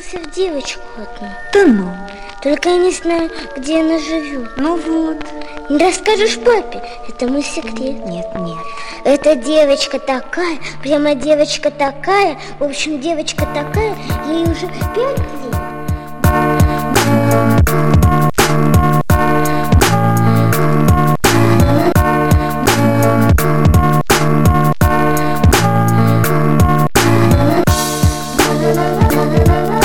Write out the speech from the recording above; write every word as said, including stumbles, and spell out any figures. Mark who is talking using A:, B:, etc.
A: влюбился в девочку одну.
B: Да ну.
A: Только я не знаю, где она живет.
B: Ну вот.
A: Не расскажешь папе? Это мой секрет.
B: Нет, нет.
A: Эта девочка такая, прямо девочка такая. В общем, девочка такая, ей уже пять лет. La la la la la la.